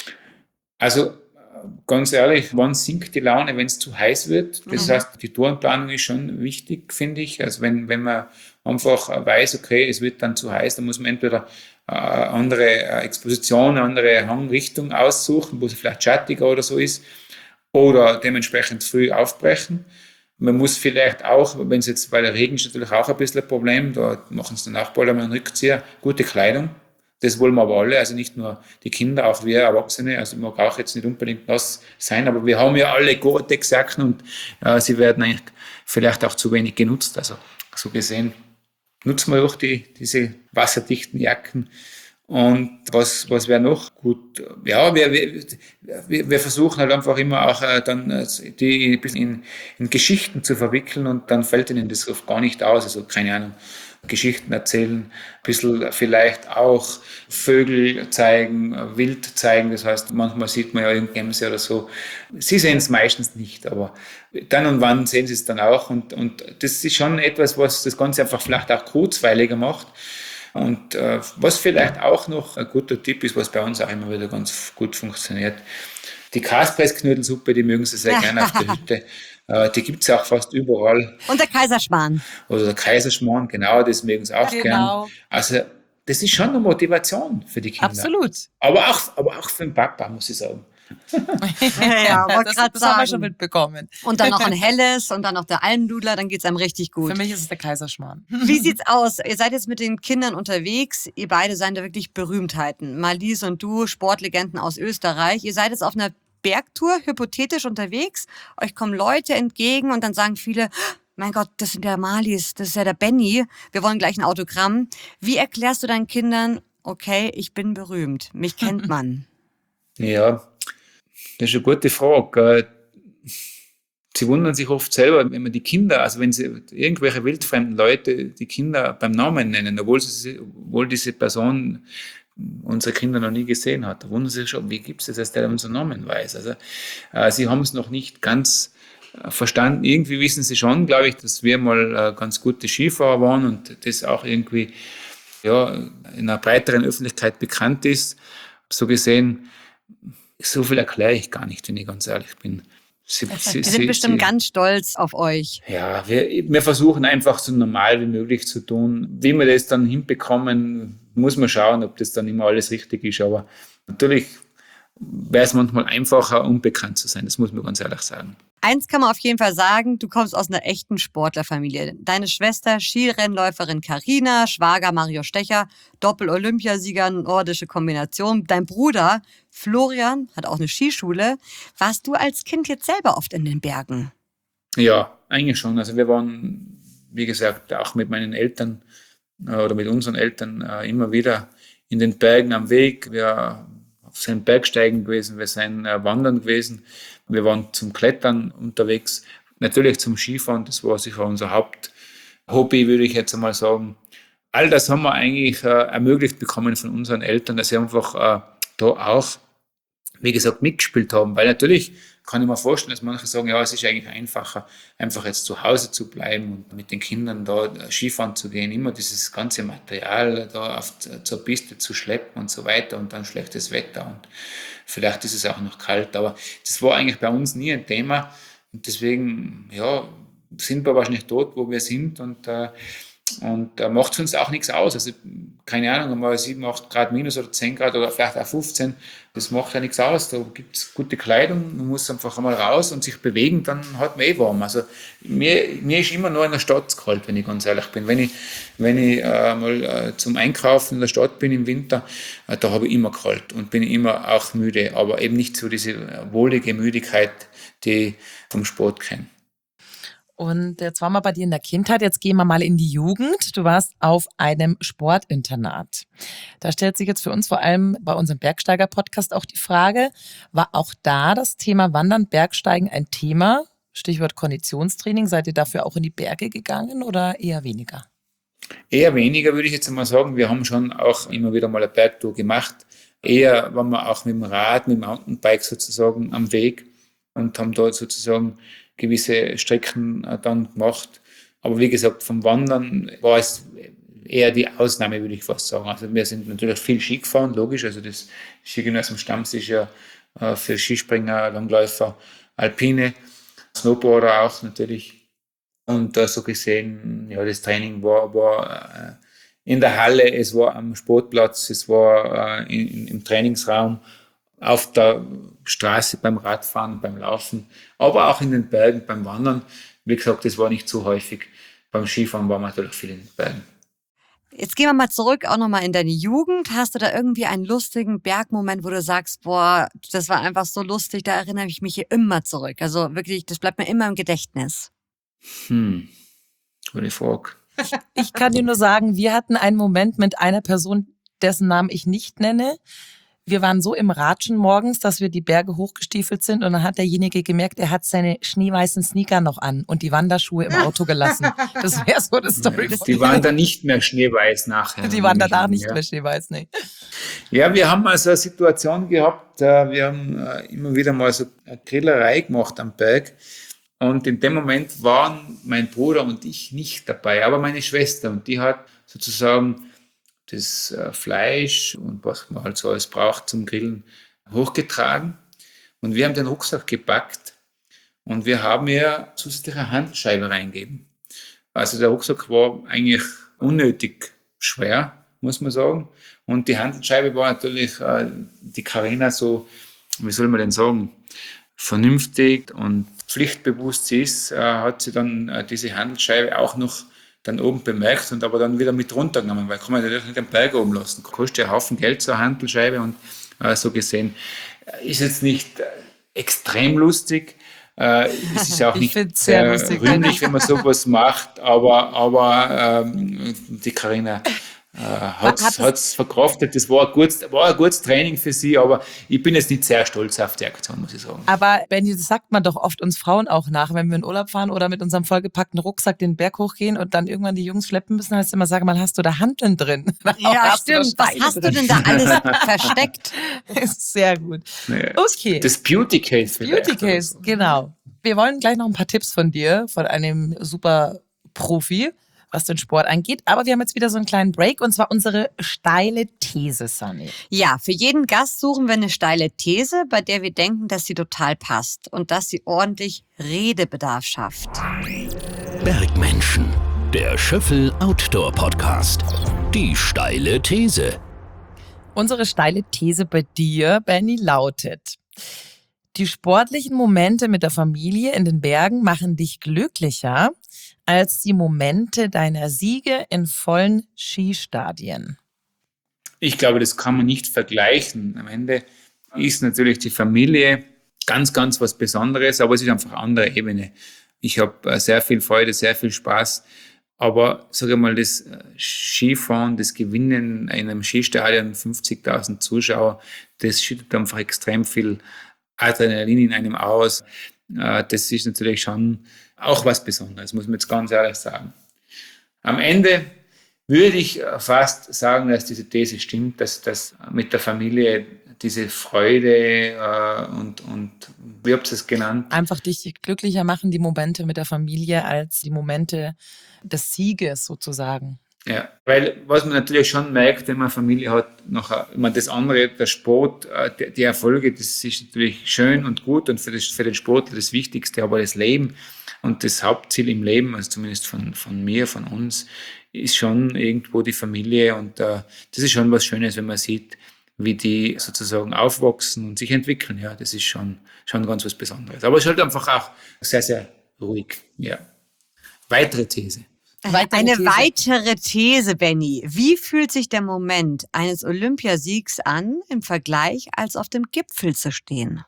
Also ganz ehrlich, wann sinkt die Laune, wenn es zu heiß wird? Das mhm. heißt, die Tourenplanung ist schon wichtig, finde ich. Also wenn, wenn man einfach weiß, okay, es wird dann zu heiß, dann muss man entweder äh, andere äh, Exposition, andere Hangrichtung aussuchen, wo es vielleicht schattiger oder so ist, oder dementsprechend früh aufbrechen. Man muss vielleicht auch, wenn es jetzt, weil der Regen ist natürlich auch ein bisschen ein Problem, da machen es dann auch bald einmal einen Rückzieher, gute Kleidung. Das wollen wir aber alle, also nicht nur die Kinder, auch wir Erwachsene. Also ich mag auch jetzt nicht unbedingt nass sein, aber wir haben ja alle Gore-Tex-Jacken und äh, sie werden eigentlich vielleicht auch zu wenig genutzt. Also so gesehen nutzen wir auch die, diese wasserdichten Jacken. Und was, was wäre noch gut? Ja, wir, wir, wir versuchen halt einfach immer auch äh, dann die ein bisschen in, in Geschichten zu verwickeln und dann fällt ihnen das oft gar nicht aus. Also keine Ahnung. Geschichten erzählen, ein bisschen vielleicht auch Vögel zeigen, Wild zeigen. Das heißt, manchmal sieht man ja Gämse oder so. Sie sehen es meistens nicht, aber dann und wann sehen sie es dann auch. Und, und das ist schon etwas, was das Ganze einfach vielleicht auch kurzweiliger macht. Und äh, was vielleicht auch noch ein guter Tipp ist, was bei uns auch immer wieder ganz gut funktioniert, die Kaspressknödelsuppe, die mögen sie sehr gerne auf der Hütte. Die gibt es ja auch fast überall. Und der Kaiserschmarrn. Oder der Kaiserschmarrn, genau, das mögen sie auch genau. gern. Also das ist schon eine Motivation für die Kinder. Absolut. Aber auch, aber auch für den Papa, muss ich sagen. ja, ja, das, das haben wir schon mitbekommen. Und dann noch ein helles und dann noch der Almdudler, dann geht's einem richtig gut. Für mich ist es der Kaiserschmarrn. Wie sieht's aus? Ihr seid jetzt mit den Kindern unterwegs. Ihr beide seid da wirklich Berühmtheiten. Marlies und du, Sportlegenden aus Österreich. Ihr seid jetzt auf einer Bergtour, hypothetisch unterwegs. Euch kommen Leute entgegen und dann sagen viele, mein Gott, das sind ja Marlies, das ist ja der Benny. Wir wollen gleich ein Autogramm. Wie erklärst du deinen Kindern, okay, ich bin berühmt, mich kennt man? Ja, das ist eine gute Frage. Sie wundern sich oft selber, wenn man die Kinder, also wenn sie irgendwelche wildfremden Leute die Kinder beim Namen nennen, obwohl, sie, obwohl diese Person unsere Kinder noch nie gesehen hat. Da wundern sie sich schon, wie gibt es das, dass der unseren Namen weiß. Also äh, sie haben es noch nicht ganz äh, verstanden. Irgendwie wissen sie schon, glaube ich, dass wir mal äh, ganz gute Skifahrer waren und das auch irgendwie ja, in einer breiteren Öffentlichkeit bekannt ist. So gesehen, so viel erkläre ich gar nicht, wenn ich ganz ehrlich bin. Sie, Die sie, sind sie, bestimmt sie, ganz stolz auf euch. ja, wir, wir versuchen einfach so normal wie möglich zu tun. Wie wir das dann hinbekommen, muss man schauen, ob das dann immer alles richtig ist. Aber natürlich wäre es manchmal einfacher, unbekannt zu sein. Das muss man ganz ehrlich sagen. Eins kann man auf jeden Fall sagen, du kommst aus einer echten Sportlerfamilie. Deine Schwester, Skirennläuferin Carina, Schwager Mario Stecher, Doppel-Olympiasieger, nordische Kombination. Dein Bruder Florian hat auch eine Skischule. Warst du als Kind jetzt selber oft in den Bergen? Ja, eigentlich schon. Also wir waren, wie gesagt, auch mit meinen Eltern äh, oder mit unseren Eltern äh, immer wieder in den Bergen am Weg. Wir sind Bergsteigen gewesen, wir sind äh, wandern gewesen. Wir waren zum Klettern unterwegs, natürlich zum Skifahren, das war sicher unser Haupthobby, würde ich jetzt einmal sagen. All das haben wir eigentlich äh, ermöglicht bekommen von unseren Eltern, dass sie einfach äh, da auch, wie gesagt, mitgespielt haben. Weil natürlich kann ich mir vorstellen, dass manche sagen, ja, es ist eigentlich einfacher, einfach jetzt zu Hause zu bleiben und mit den Kindern da Skifahren zu gehen, immer dieses ganze Material da auf, zur Piste zu schleppen und so weiter und dann schlechtes Wetter und vielleicht ist es auch noch kalt, aber das war eigentlich bei uns nie ein Thema und deswegen, ja, sind wir wahrscheinlich dort, wo wir sind und äh, Und da macht es uns auch nichts aus. Also, keine Ahnung, einmal sieben, acht Grad minus oder zehn Grad oder vielleicht auch fünfzehn, das macht ja nichts aus. Da gibt es gute Kleidung, man muss einfach einmal raus und sich bewegen, dann hat man eh warm. Also, mir, mir ist immer nur in der Stadt kalt, wenn ich ganz ehrlich bin. Wenn ich, wenn ich äh, mal äh, zum Einkaufen in der Stadt bin im Winter, äh, da habe ich immer kalt und bin immer auch müde, aber eben nicht so diese wohlige Müdigkeit, die ich vom Sport kenne. Und jetzt waren wir bei dir in der Kindheit, jetzt gehen wir mal in die Jugend. Du warst auf einem Sportinternat. Da stellt sich jetzt für uns vor allem bei unserem Bergsteiger-Podcast auch die Frage, war auch da das Thema Wandern, Bergsteigen ein Thema? Stichwort Konditionstraining, seid ihr dafür auch in die Berge gegangen oder eher weniger? Eher weniger, würde ich jetzt mal sagen. Wir haben schon auch immer wieder mal eine Bergtour gemacht. Eher waren wir auch mit dem Rad, mit dem Mountainbike sozusagen am Weg und haben dort sozusagen gewisse Strecken dann gemacht. Aber wie gesagt, vom Wandern war es eher die Ausnahme, würde ich fast sagen. Also wir sind natürlich viel Ski gefahren, logisch. Also das Skigymnasium Stams ist ja für Skispringer, Langläufer, Alpine, Snowboarder auch natürlich. Und da so gesehen, ja, das Training war, war in der Halle, es war am Sportplatz, es war in, im Trainingsraum, auf der Straße beim Radfahren, beim Laufen, aber auch in den Bergen beim Wandern. Wie gesagt, das war nicht so häufig. Beim Skifahren waren wir natürlich viel in den Bergen. Jetzt gehen wir mal zurück, auch nochmal in deine Jugend. Hast du da irgendwie einen lustigen Bergmoment, wo du sagst, boah, das war einfach so lustig, da erinnere ich mich hier immer zurück. Also wirklich, das bleibt mir immer im Gedächtnis. Hm, gute Frage. Ich kann dir nur sagen, wir hatten einen Moment mit einer Person, dessen Namen ich nicht nenne. Wir waren so im Ratschen morgens, dass wir die Berge hochgestiefelt sind und dann hat derjenige gemerkt, er hat seine schneeweißen Sneaker noch an und die Wanderschuhe im Auto gelassen. Das wäre so eine Story. Ja, die waren dann nicht mehr schneeweiß nachher. Die waren danach nicht ja. mehr schneeweiß, nee. Ja, wir haben also eine Situation gehabt, wir haben immer wieder mal so eine Grillerei gemacht am Berg und in dem Moment waren mein Bruder und ich nicht dabei, aber meine Schwester und die hat sozusagen das Fleisch und was man halt so alles braucht zum Grillen hochgetragen. Und wir haben den Rucksack gepackt und wir haben ihr zusätzlich eine Handscheibe reingegeben. Also der Rucksack war eigentlich unnötig schwer, muss man sagen. Und die Handscheibe war natürlich äh, die Carina so, wie soll man denn sagen, vernünftig und pflichtbewusst sie ist, äh, hat sie dann äh, diese Handscheibe auch noch dann oben bemerkt und aber dann wieder mit runtergenommen, weil kann man natürlich nicht den Berg oben lassen. Kostet ja einen Haufen Geld, so eine Hantelscheibe und äh, so gesehen ist jetzt nicht äh, extrem lustig. Äh, es ist auch nicht sehr lustig, rühmlich, wenn man sowas macht, aber, aber ähm, die Carina äh, hat es verkraftet. Das war ein, gutes, war ein gutes Training für sie, aber ich bin jetzt nicht sehr stolz auf die Aktion, muss ich sagen. Aber Benni, das sagt man doch oft uns Frauen auch nach, wenn wir in Urlaub fahren oder mit unserem vollgepackten Rucksack den Berg hochgehen und dann irgendwann die Jungs schleppen müssen, heißt immer, sag mal, hast du da Hanteln drin? Ja, stimmt. Was hast drin? Du denn da alles versteckt? Ist sehr gut. Naja, okay. Das Beauty Case vielleicht. Beauty Case, so. Genau. Wir wollen gleich noch ein paar Tipps von dir, von einem super Profi. was den Sport angeht. Aber wir haben jetzt wieder so einen kleinen Break und zwar unsere steile These, Sunny. Ja, für jeden Gast suchen wir eine steile These, bei der wir denken, dass sie total passt und dass sie ordentlich Redebedarf schafft. Bergmenschen, der Schöffel Outdoor Podcast. Die steile These. Unsere steile These bei dir, Benny, lautet: Die sportlichen Momente mit der Familie in den Bergen machen dich glücklicher als die Momente deiner Siege in vollen Skistadien. Ich glaube, das kann man nicht vergleichen. Am Ende ist natürlich die Familie ganz, ganz was Besonderes, aber es ist einfach eine andere Ebene. Ich habe sehr viel Freude, sehr viel Spaß, aber sage mal, das Skifahren, das Gewinnen in einem Skistadion, fünfzigtausend Zuschauer, das schüttet einfach extrem viel Adrenalin in einem aus. Das ist natürlich schon auch was Besonderes, muss man jetzt ganz ehrlich sagen. Am Ende würde ich fast sagen, dass diese These stimmt, dass das mit der Familie diese Freude äh, und, und wie habt ihr es genannt? Einfach dich glücklicher machen, die Momente mit der Familie, als die Momente des Sieges sozusagen. Ja, weil was man natürlich schon merkt, wenn man Familie hat, nachher, ich meine, das andere, der Sport, die, die Erfolge, das ist natürlich schön und gut und für, das, für den Sportler das Wichtigste, aber das Leben und das Hauptziel im Leben, also zumindest von, von mir, von uns, ist schon irgendwo die Familie und äh, das ist schon was Schönes, wenn man sieht, wie die sozusagen aufwachsen und sich entwickeln. Ja, das ist schon, schon ganz was Besonderes. Aber es ist halt einfach auch sehr, sehr ruhig. Ja. Weitere These. Weitere Eine These. weitere These, Benny. Wie fühlt sich der Moment eines Olympiasiegs an, im Vergleich, als auf dem Gipfel zu stehen?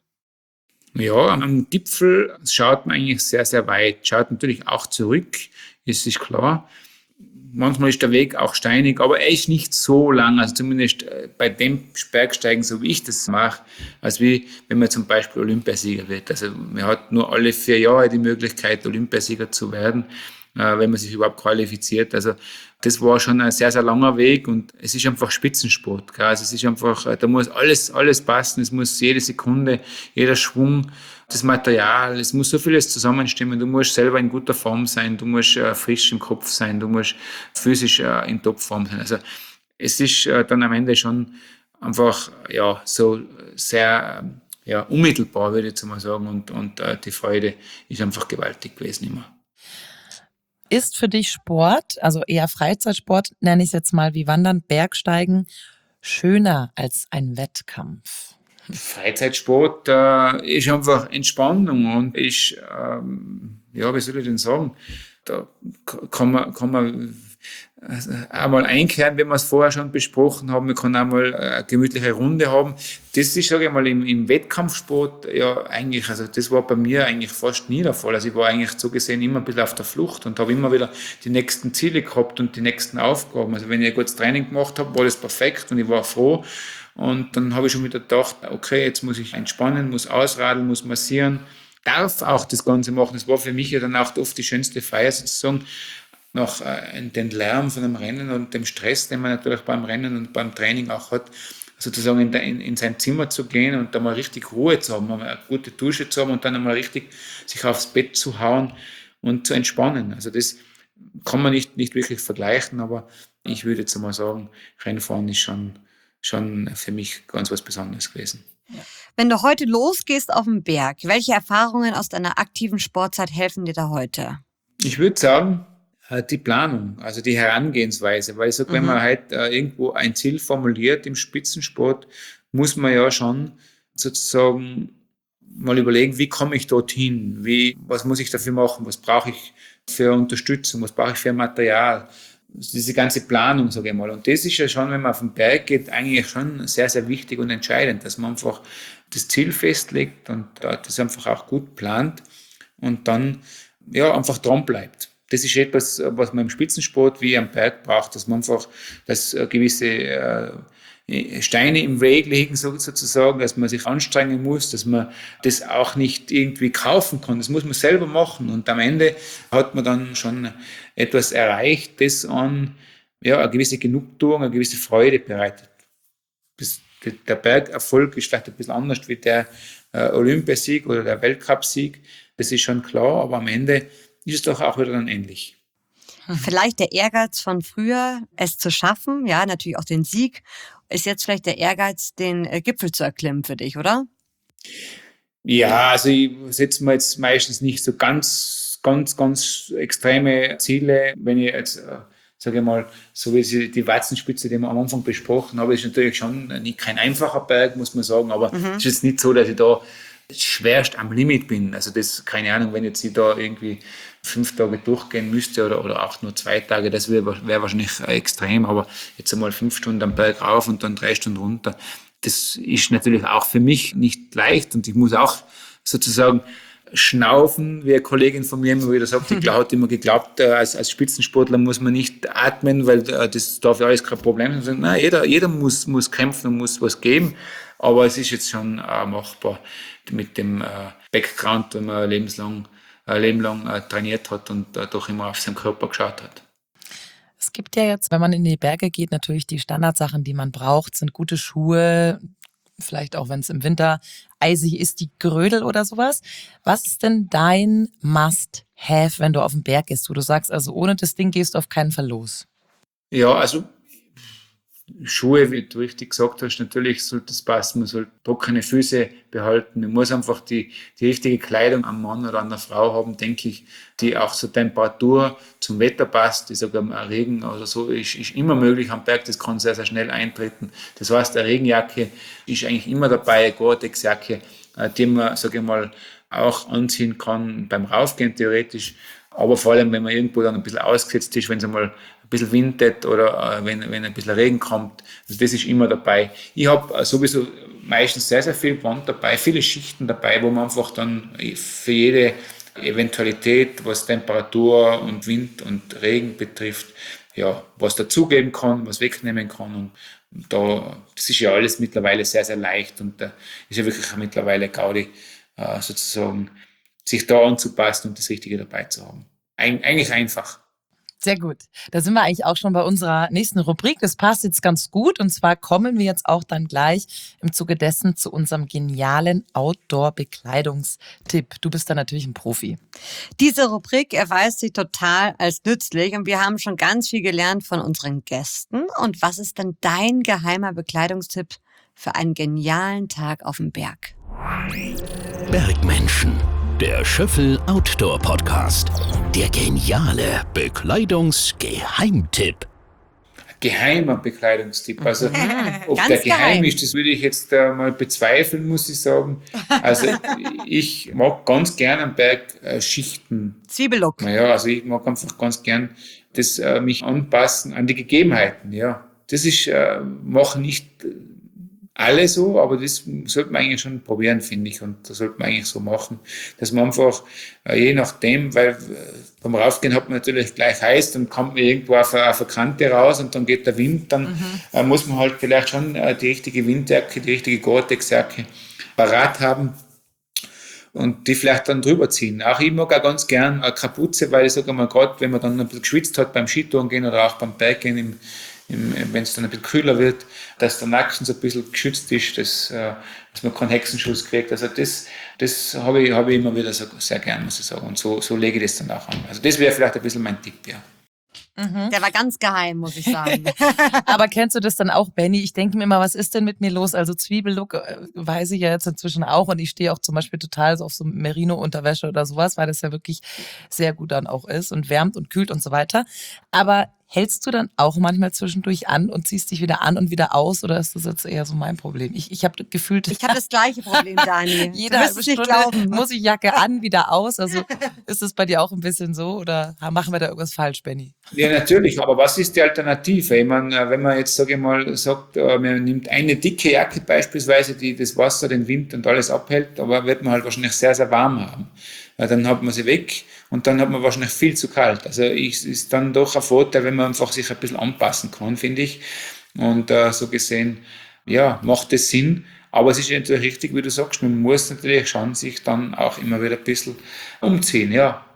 Ja, am Gipfel schaut man eigentlich sehr, sehr weit. Schaut natürlich auch zurück, ist sich klar. Manchmal ist der Weg auch steinig, aber er ist nicht so lang, also zumindest bei dem Bergsteigen, so wie ich das mache, als wie wenn man zum Beispiel Olympiasieger wird. Also man hat nur alle vier Jahre die Möglichkeit, Olympiasieger zu werden, wenn man sich überhaupt qualifiziert. Also das war schon ein sehr, sehr langer Weg und es ist einfach Spitzensport. Also es ist einfach, da muss alles, alles passen, es muss jede Sekunde, jeder Schwung, das Material, es muss so vieles zusammenstimmen. Du musst selber in guter Form sein, du musst äh, frisch im Kopf sein, du musst physisch äh, in Topform sein. Also es ist äh, dann am Ende schon einfach ja so sehr äh, ja, unmittelbar, würde ich jetzt mal sagen. Und, und äh, die Freude ist einfach gewaltig gewesen immer. Ist für dich Sport, also eher Freizeitsport, nenne ich es jetzt mal wie Wandern, Bergsteigen, schöner als ein Wettkampf? Freizeitsport äh, ist einfach Entspannung und ist, ähm, ja, wie soll ich denn sagen, da kann man, kann man einmal einkehren, wenn wir es vorher schon besprochen haben, man kann einmal eine gemütliche Runde haben. Das ist, sage ich mal, im, im Wettkampfsport ja eigentlich, also das war bei mir eigentlich fast nie der Fall. Also ich war eigentlich so gesehen immer ein bisschen auf der Flucht und habe immer wieder die nächsten Ziele gehabt und die nächsten Aufgaben. Also wenn ich ein gutes Training gemacht habe, war das perfekt und ich war froh. Und dann habe ich schon wieder gedacht, okay, jetzt muss ich entspannen, muss ausradeln, muss massieren, darf auch das Ganze machen. Das war für mich ja dann auch oft die schönste Feier sozusagen, nach äh, dem Lärm von einem Rennen und dem Stress, den man natürlich beim Rennen und beim Training auch hat, sozusagen in, in, in sein Zimmer zu gehen und da mal richtig Ruhe zu haben, eine gute Dusche zu haben und dann einmal richtig sich aufs Bett zu hauen und zu entspannen. Also das kann man nicht, nicht wirklich vergleichen, aber ich würde jetzt mal sagen, Rennfahren ist schon schon für mich ganz was Besonderes gewesen. Wenn du heute losgehst auf den Berg, welche Erfahrungen aus deiner aktiven Sportzeit helfen dir da heute? Ich würde sagen, die Planung, also die Herangehensweise, weil ich sage, mhm. wenn man halt irgendwo ein Ziel formuliert im Spitzensport, muss man ja schon sozusagen mal überlegen, wie komme ich dorthin, wie, was muss ich dafür machen, was brauche ich für Unterstützung, was brauche ich für Material. Diese ganze Planung, sage ich mal. Und das ist ja schon, wenn man auf den Berg geht, eigentlich schon sehr, sehr wichtig und entscheidend, dass man einfach das Ziel festlegt und das einfach auch gut plant und dann ja einfach dran bleibt. Das ist etwas, was man im Spitzensport wie am Berg braucht, dass man einfach, dass gewisse äh, Steine im Weg liegen sozusagen, dass man sich anstrengen muss, dass man das auch nicht irgendwie kaufen kann. Das muss man selber machen und am Ende hat man dann schon etwas erreicht, das an ja, eine gewisse Genugtuung, eine gewisse Freude bereitet. Das, der Bergerfolg ist vielleicht ein bisschen anders wie der äh, Olympiasieg oder der Weltcupsieg, das ist schon klar, aber am Ende ist es doch auch wieder dann ähnlich. Vielleicht der Ehrgeiz von früher, es zu schaffen, ja, natürlich auch den Sieg, ist jetzt vielleicht der Ehrgeiz, den äh, Gipfel zu erklimmen für dich, oder? Ja, also ich setze mir jetzt meistens nicht so ganz, ganz, ganz extreme Ziele. Wenn ich jetzt, äh, sage ich mal, so wie sie die Watzenspitze, die wir am Anfang besprochen haben, ist natürlich schon nicht kein einfacher Berg, muss man sagen, aber es mhm. ist jetzt nicht so, dass ich da schwerst am Limit bin. Also das, keine Ahnung, wenn jetzt ich da irgendwie fünf Tage durchgehen müsste oder, oder auch nur zwei Tage, das wäre wär wahrscheinlich extrem, aber jetzt einmal fünf Stunden am Berg rauf und dann drei Stunden runter, das ist natürlich auch für mich nicht leicht und ich muss auch sozusagen schnaufen, wie eine Kollegin von mir immer wieder sagt, die hat immer geglaubt, als, als Spitzensportler muss man nicht atmen, weil das darf ja alles kein Problem sein. Nein, jeder, jeder muss, muss kämpfen und muss was geben, aber es ist jetzt schon äh, machbar mit dem äh, Background, wenn man lebenslang, äh, lebenlang äh, trainiert hat und äh, doch immer auf seinen Körper geschaut hat. Es gibt ja jetzt, wenn man in die Berge geht, natürlich die Standardsachen, die man braucht, sind gute Schuhe, vielleicht auch, wenn es im Winter eisig ist, die Grödel oder sowas. Was ist denn dein Must-Have, wenn du auf den Berg gehst, wo du sagst, also ohne das Ding gehst du auf keinen Fall los? Ja, also Schuhe, wie du richtig gesagt hast, natürlich sollte das passen. Man soll trockene Füße behalten. Man muss einfach die, die richtige Kleidung am Mann oder an der Frau haben, denke ich, die auch zur Temperatur, zum Wetter passt. Ich sage, Regen oder so ist, ist immer möglich am Berg. Das kann sehr, sehr schnell eintreten. Das heißt, eine Regenjacke ist eigentlich immer dabei, eine Gore-Tex-Jacke, die man, sage ich mal, auch anziehen kann beim Raufgehen theoretisch. Aber vor allem, wenn man irgendwo dann ein bisschen ausgesetzt ist, wenn es einmal ein bisschen windet oder äh, wenn, wenn ein bisschen Regen kommt. Also das ist immer dabei. Ich habe äh, sowieso meistens sehr, sehr viel Band dabei, viele Schichten dabei, wo man einfach dann für jede Eventualität, was Temperatur und Wind und Regen betrifft, ja, was dazugeben kann, was wegnehmen kann. Und da, das ist ja alles mittlerweile sehr, sehr leicht und da ist ja wirklich mittlerweile Gaudi, äh, sozusagen, sich da anzupassen und das Richtige dabei zu haben. Eig- eigentlich einfach. Sehr gut. Da sind wir eigentlich auch schon bei unserer nächsten Rubrik. Das passt jetzt ganz gut. Und zwar kommen wir jetzt auch dann gleich im Zuge dessen zu unserem genialen Outdoor-Bekleidungstipp. Du bist da natürlich ein Profi. Diese Rubrik erweist sich total als nützlich und wir haben schon ganz viel gelernt von unseren Gästen. Und was ist denn dein geheimer Bekleidungstipp für einen genialen Tag auf dem Berg? Bergmenschen. Der Schöffel Outdoor Podcast. Der geniale Bekleidungsgeheimtipp. Geheimer Bekleidungstipp. Also, ob Ganz der geheim geheim. ist, das würde ich jetzt äh, mal bezweifeln, muss ich sagen. Also, ich mag ganz gern am Berg äh, Schichten. Zwiebellook. Naja, also ich mag einfach ganz gern das, äh, mich anpassen an die Gegebenheiten, ja. Das ist, äh, machen nicht alle so, aber das sollte man eigentlich schon probieren, finde ich, und das sollte man eigentlich so machen, dass man einfach, äh, je nachdem, weil äh, beim Raufgehen hat man natürlich gleich heiß, dann kommt man irgendwo auf eine, auf eine Kante raus und dann geht der Wind, dann mhm. äh, muss man halt vielleicht schon äh, die richtige Windjacke, die richtige Gore-Tex-Jacke parat haben und die vielleicht dann drüber ziehen. Auch ich mag auch ganz gern eine Kapuze, weil ich sage mal, gerade wenn man dann ein bisschen geschwitzt hat beim Skitouren gehen oder auch beim Berggehen, im, im, wenn es dann ein bisschen kühler wird, dass der Nacken so ein bisschen geschützt ist, dass, äh, dass man keinen Hexenschuss kriegt. Also das, das habe ich, habe ich immer wieder so, sehr gern, muss ich sagen. Und so, so lege ich das dann auch an. Also das wäre vielleicht ein bisschen mein Tipp, ja. Mhm. Der war ganz geheim, muss ich sagen. Aber kennst du das dann auch, Benni? Ich denke mir immer, was ist denn mit mir los? Also Zwiebellook äh, weiß ich ja jetzt inzwischen auch und ich stehe auch zum Beispiel total so auf so Merino-Unterwäsche oder sowas, weil das ja wirklich sehr gut dann auch ist und wärmt und kühlt und so weiter. Aber hältst du dann auch manchmal zwischendurch an und ziehst dich wieder an und wieder aus oder ist das jetzt eher so mein Problem? Ich, ich habe gefühlt... Ich habe das gleiche Problem, Dani. Jede halbe Stunde glauben. Muss ich Jacke an, wieder aus. Also ist das bei dir auch ein bisschen so oder machen wir da irgendwas falsch, Benni? Ja, natürlich. Aber was ist die Alternative? Ich meine, wenn man jetzt, sage ich mal, sagt, man nimmt eine dicke Jacke beispielsweise, die das Wasser, den Wind und alles abhält, aber wird man halt wahrscheinlich sehr, sehr warm haben. Dann hat man sie weg und dann hat man wahrscheinlich viel zu kalt. Also es ist dann doch ein Vorteil, wenn man einfach sich ein bisschen anpassen kann, finde ich. Und äh, so gesehen, ja, macht es Sinn. Aber es ist natürlich richtig, wie du sagst, man muss natürlich schon sich dann auch immer wieder ein bisschen umziehen, ja.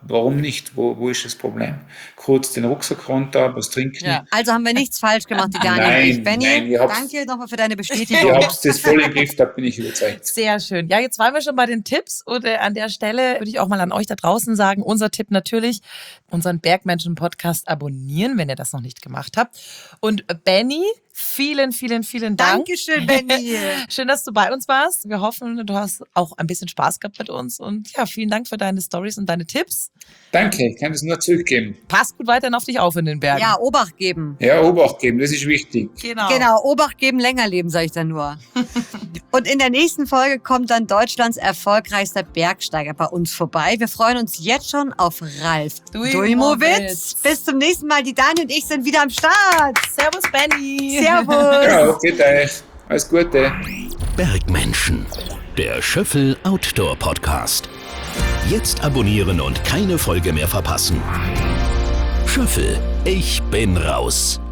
warum nicht? Wo, wo ist das Problem? Kurz den Rucksack runter, was trinken. Ja. Also haben wir nichts falsch gemacht, die Daniel und ich. Benni, nein, ihr habt's- danke nochmal für deine Bestätigung. Ihr habt das voll im Griff, da bin ich überzeugt. Sehr schön. Ja, jetzt waren wir schon bei den Tipps und äh, an der Stelle würde ich auch mal an euch da draußen sagen, unser Tipp natürlich, unseren Bergmenschen-Podcast abonnieren, wenn ihr das noch nicht gemacht habt. Und äh, Benni, vielen, vielen, vielen Dank. Dankeschön, Benni. Schön, dass du bei uns warst. Wir hoffen, du hast auch ein bisschen Spaß gehabt mit uns und ja, vielen Dank für deine Storys und deine Tipps. Danke, ich kann das nur zurückgeben. Pass gut weiterhin auf dich auf in den Bergen. Ja, Obacht geben. Ja, Obacht geben, das ist wichtig. genau. Genau, Obacht geben, länger leben, sage ich dann nur. Und in der nächsten Folge kommt dann Deutschlands erfolgreichster Bergsteiger bei uns vorbei. Wir freuen uns jetzt schon auf Ralf Dujmowitz. Bis zum nächsten Mal. Die Dani und ich sind wieder am Start. Servus, Benni. Servus. Ja, geht euch. Alles Gute. Bergmenschen, der Schöffel Outdoor Podcast. Jetzt abonnieren und keine Folge mehr verpassen. Schöffel, ich bin raus.